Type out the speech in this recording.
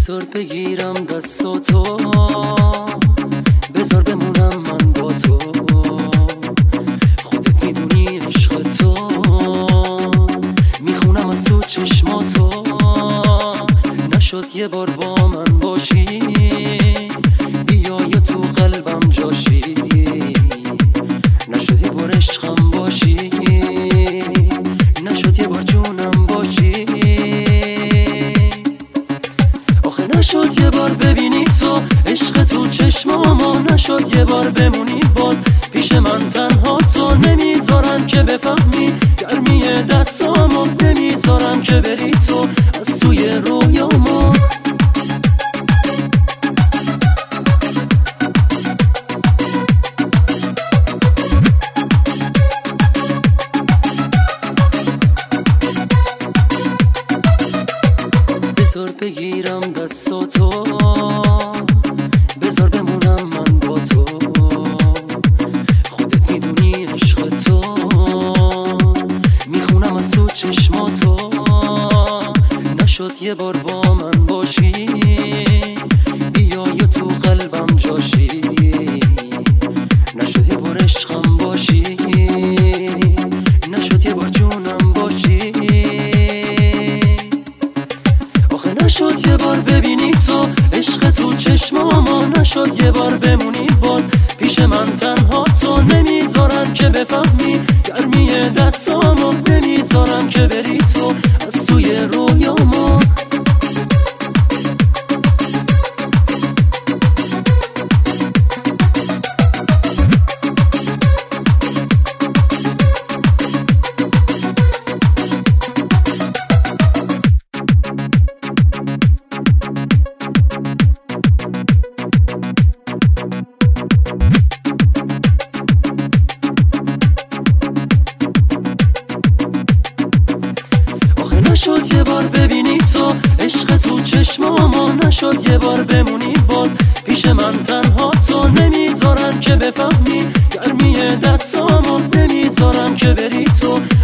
بذار بگیرم دستاتو، بذار بمونم من با تو. خودت میدونی عشق تو، میخونم از تو چشماتو. نشد یه بار با من باشی، بیا یا تو قلبم جاشی. نشد یه بار عشقم باشی، نشد یه بار جونم باشی. آخه نشد یه بار ببینی تو عشق تو چشمامو، نشد یه بار بمونی باز پیش من تنها. تو نمیذارم که بفهمی گرمی دستامو، نمیذارم که بری تو از توی رویامو. بذار بگیرم دستاتو، بذار بمونم من با تو. خودت میدونی عشق تو، میخونم از تو چشماتو. نشد یه بار با من باشی، بیا یا تو قلبم جاشی. نشد یه بار عشقم باشی، نشد یه بار جونم باشی. نشد یه بار ببینی تو عشق تو چشمامو، نشد یه بار بمونی باز پیش من تنها. تو نمیذارم که بفهمی گرمی دستامو، نمیذارم که بری تو از توی رویامو. نشد یه بار ببینی تو عشق تو چشمامو، نشد یه بار بمونی باز پیش من تنها. تو نمیذارم که بفهمی گرمی دستامو، نمیذارم که بری تو